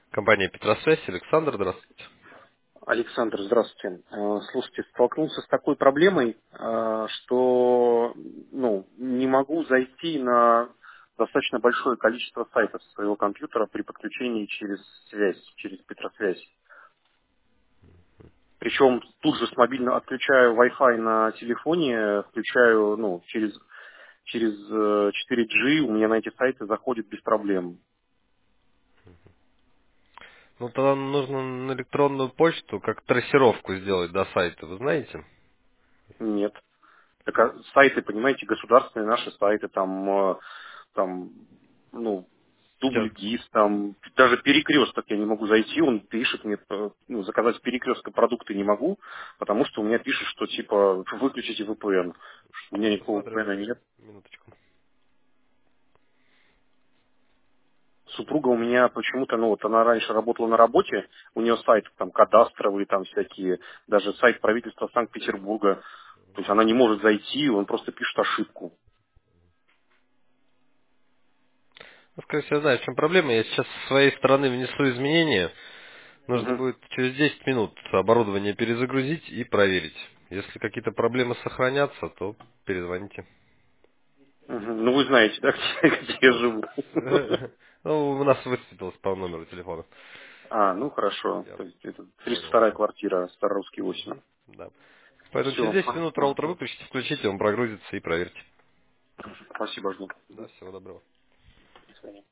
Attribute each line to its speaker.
Speaker 1: Компания Петросвязь. Александр, здравствуйте.
Speaker 2: Александр, здравствуйте. Слушайте, столкнулся с такой проблемой, что не могу зайти на достаточно большое количество сайтов со своего компьютера при подключении через связь, через Петросвязь. Причем тут же с мобильного отключаю Wi-Fi на телефоне, включаю через 4G, у меня на эти сайты заходит без проблем.
Speaker 1: Ну, тогда нужно на электронную почту как трассировку сделать до сайта, вы знаете?
Speaker 2: Нет. Так, сайты, понимаете, государственные наши сайты, там, ну,
Speaker 1: Сейчас.
Speaker 2: Дубльгиз, там, даже перекресток я не могу зайти, он пишет мне, заказать с перекрестка продукты не могу, потому что у меня пишет, что типа выключите VPN. У меня
Speaker 1: Сейчас
Speaker 2: никакого
Speaker 1: посмотрю.
Speaker 2: VPN нет.
Speaker 1: Минуточку.
Speaker 2: Супруга у меня почему-то, она раньше работала на работе, у нее сайты там кадастровые, там всякие, даже сайт правительства Санкт-Петербурга, то есть она не может зайти, он просто пишет ошибку.
Speaker 1: Ну, скорее всего, я знаю, в чем проблема. Я сейчас со своей стороны внесу изменения. Нужно
Speaker 2: Мгм.
Speaker 1: будет через 10 минут оборудование перезагрузить и проверить. Если какие-то проблемы сохранятся, то перезвоните.
Speaker 2: Мгм. Ну, вы знаете, да, где я живу.
Speaker 1: Ну, у нас высветилось по номеру телефона.
Speaker 2: Ну хорошо.
Speaker 1: Я
Speaker 2: То есть это
Speaker 1: понял
Speaker 2: 302-я
Speaker 1: все.
Speaker 2: квартира, Старорусский 8.
Speaker 1: Да. Поэтому через
Speaker 2: Все.
Speaker 1: 10 минут роутер выключите, включите, он прогрузится и проверьте.
Speaker 2: Спасибо, жду.
Speaker 1: Да, всего доброго.
Speaker 2: До свидания.